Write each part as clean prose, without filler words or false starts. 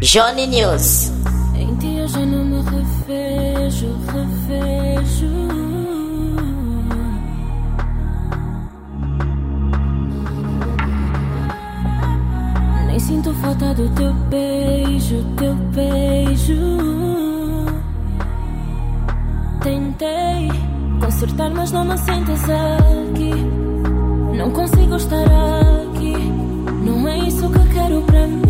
Johnny News. Em ti eu já não me revejo. Nem sinto falta do teu beijo. Tentei consertar, mas não me sentes aqui. Não consigo estar aqui. Não é isso que quero pra mim.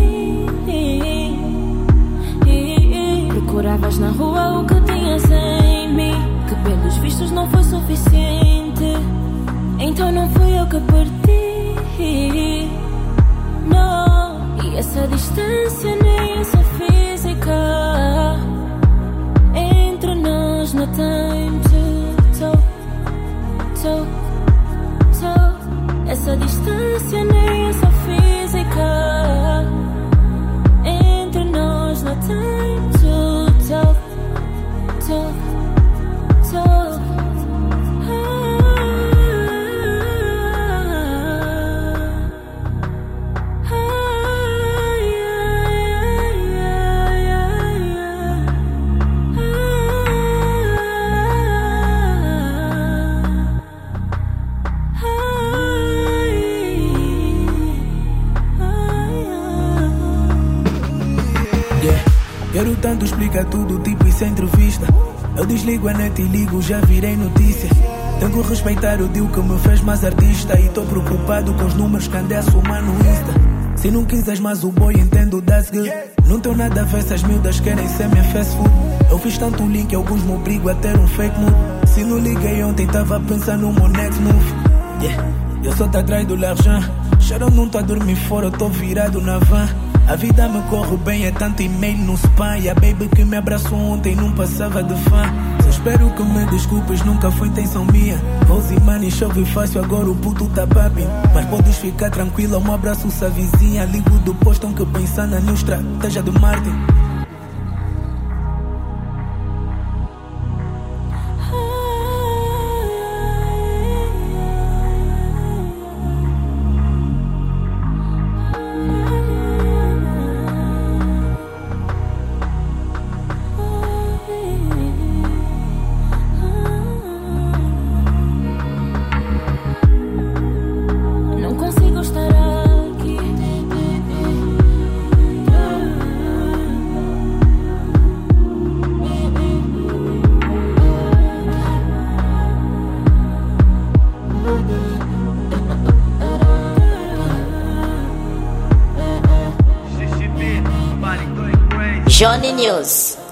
Procuravas na rua o que tinhas em mim, que pelos vistos não foi suficiente. Então não fui eu que perdi. Não, e essa distância nem essa física. Entre nós no time to talk. Essa distância nem essa física. Entre nós no time to talk. Quero tanto explicar tudo, tipo isso é entrevista. Eu desligo a net e ligo, já virei notícia. Tenho que respeitar o deal que me fez mais artista. E tô preocupado com os números que andei a somar no Insta. Se não quiseres mais o boy, entendo, that's good. Não tenho nada a ver se as miúdas querem ser minha fast food. Eu fiz tanto link, alguns me obrigo a ter um fake mood. Se não liguei ontem, tava a pensar no meu next move. Eu só tô atrás do l'argent. Cheirão não tô a dormir fora, eu tô virado na van. A vida me corre bem, é tanto e-mail no spam. E a baby que me abraçou ontem não passava de fã. Só espero que me desculpes, nunca foi intenção minha. Rose money, chove fácil, agora o puto tá papi. Mas podes ficar tranquila, um abraço se a vizinha. Ligo do posto, tão que pensar na new estratégia do Martin. Johnny News.